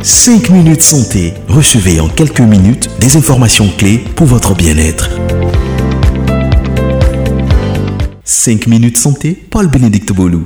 5 minutes santé. Recevez en quelques minutes des informations clés pour votre bien-être. 5 minutes santé, Paul-Bénédicte Bolou.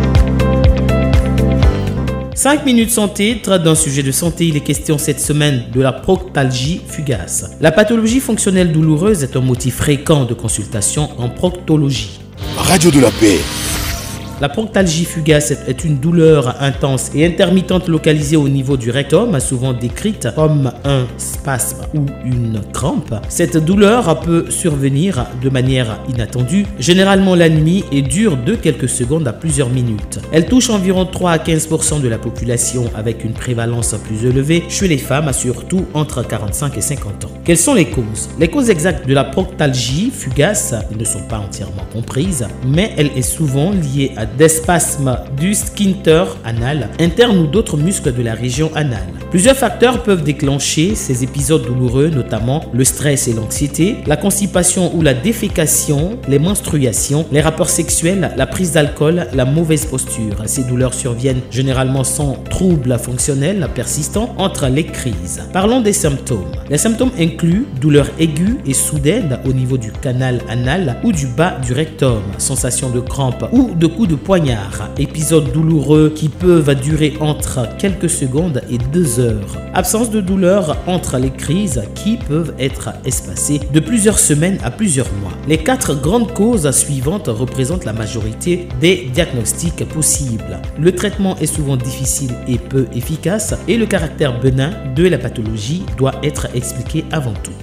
5 minutes santé traite d'un sujet de santé. Il est question cette semaine de la proctalgie fugace. La pathologie fonctionnelle douloureuse est un motif fréquent de consultation en proctologie. Radio de la paix. La proctalgie fugace est une douleur intense et intermittente localisée au niveau du rectum, souvent décrite comme un spasme ou une crampe. Cette douleur peut survenir de manière inattendue, généralement la nuit, et dure de quelques secondes à plusieurs minutes. Elle touche environ 3 à 15% de la population, avec une prévalence plus élevée chez les femmes, surtout entre 45 et 50 ans. Quelles sont les causes? Les causes exactes de la proctalgie fugace ne sont pas entièrement comprises, mais elle est souvent liée à des spasmes du sphincter anal, interne ou d'autres muscles de la région anale. Plusieurs facteurs peuvent déclencher ces épisodes douloureux, notamment le stress et l'anxiété, la constipation ou la défécation, les menstruations, les rapports sexuels, la prise d'alcool, la mauvaise posture. Ces douleurs surviennent généralement sans troubles fonctionnels persistants entre les crises. Parlons des symptômes. Les symptômes incluent douleurs aiguës et soudaines au niveau du canal anal ou du bas du rectum, sensation de crampes ou de coups de poignard, épisodes douloureux qui peuvent durer entre quelques secondes et 2 heures, absence de douleur entre les crises qui peuvent être espacées de plusieurs semaines à plusieurs mois. Les 4 grandes causes suivantes représentent la majorité des diagnostics possibles. Le traitement est souvent difficile et peu efficace et le caractère bénin de la pathologie doit être expliqué avant tout.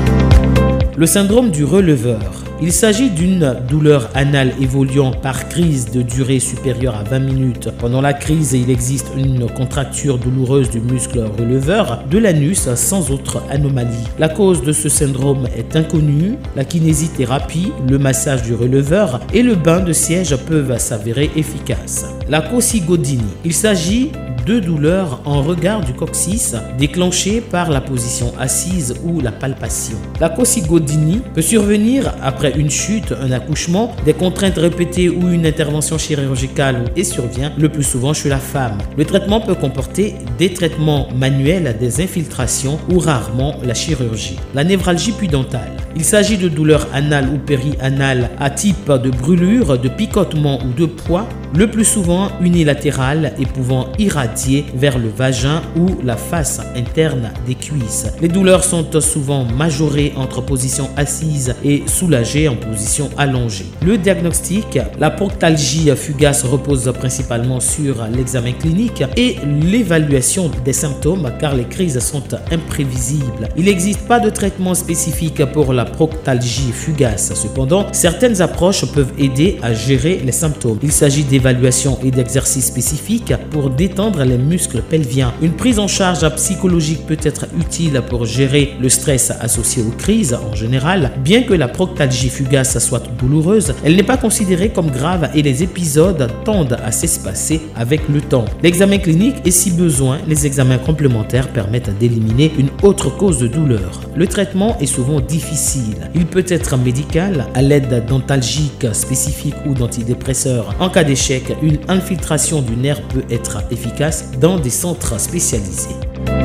Le syndrome du releveur. Il s'agit d'une douleur anale évoluant par crise de durée supérieure à 20 minutes. Pendant la crise, il existe une contracture douloureuse du muscle releveur de l'anus sans autre anomalie. La cause de ce syndrome est inconnue. La kinésithérapie, le massage du releveur et le bain de siège peuvent s'avérer efficaces. La coccygodynie. Il s'agit de douleurs en regard du coccyx déclenchées par la position assise ou la palpation. La coccygodynie peut survenir après une chute, un accouchement, des contraintes répétées ou une intervention chirurgicale et survient le plus souvent chez la femme. Le traitement peut comporter des traitements manuels, des infiltrations ou rarement la chirurgie. La névralgie pudendale. Il s'agit de douleurs anales ou périanales à type de brûlure, de picotement ou de poids, le plus souvent unilatérales et pouvant irradier vers le vagin ou la face interne des cuisses. Les douleurs sont souvent majorées entre position assise et soulagées en position allongée. Le diagnostic, la proctalgie fugace repose principalement sur l'examen clinique et l'évaluation des symptômes car les crises sont imprévisibles. Il n'existe pas de traitement spécifique pour la proctalgie fugace. Cependant, certaines approches peuvent aider à gérer les symptômes. Il s'agit d'évaluation et d'exercices spécifiques pour détendre les muscles pelviens. Une prise en charge psychologique peut être utile pour gérer le stress associé aux crises en général. Bien que la proctalgie fugace soit douloureuse, elle n'est pas considérée comme grave et les épisodes tendent à s'espacer avec le temps. L'examen clinique et si besoin, les examens complémentaires permettent d'éliminer une autre cause de douleur. Le traitement est souvent difficile. Il peut être médical à l'aide d'antalgiques spécifiques ou d'antidépresseurs. En cas d'échec, une infiltration du nerf peut être efficace dans des centres spécialisés.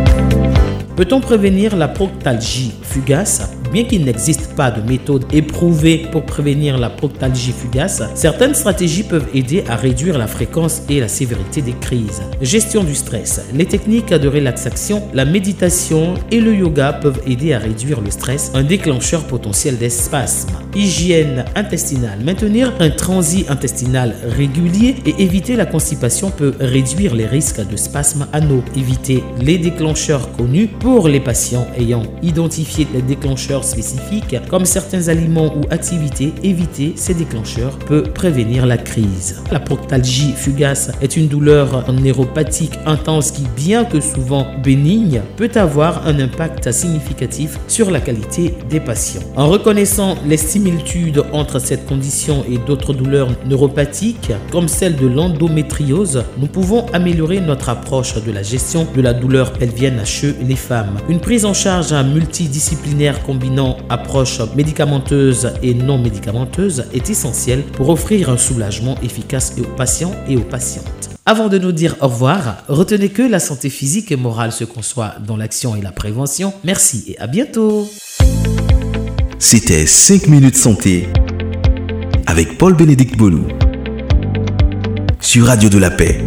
Peut-on prévenir la proctalgie fugace? Bien qu'il n'existe pas de méthode éprouvée pour prévenir la proctalgie fugace, certaines stratégies peuvent aider à réduire la fréquence et la sévérité des crises. Gestion du stress. Les techniques de relaxation, la méditation et le yoga peuvent aider à réduire le stress, un déclencheur potentiel des spasmes. Hygiène intestinale. Maintenir un transit intestinal régulier et éviter la constipation peut réduire les risques de spasmes anaux. Éviter les déclencheurs connus pour les patients ayant identifié les déclencheurs spécifiques comme certains aliments ou activités. Éviter ces déclencheurs peut prévenir la crise. La proctalgie fugace est une douleur neuropathique intense qui, bien que souvent bénigne, peut avoir un impact significatif sur la qualité des patients. En reconnaissant les similitudes entre cette condition et d'autres douleurs neuropathiques comme celle de l'endométriose, nous pouvons améliorer notre approche de la gestion de la douleur pelvienne chez les femmes. Une prise en charge multidisciplinaire combinant approche médicamenteuse et non médicamenteuse est essentielle pour offrir un soulagement efficace aux patients et aux patientes. Avant de nous dire au revoir, retenez que la santé physique et morale se conçoit dans l'action et la prévention. Merci et à bientôt. C'était 5 minutes santé avec Paul-Bénédicte Bolou sur Radio de la Paix.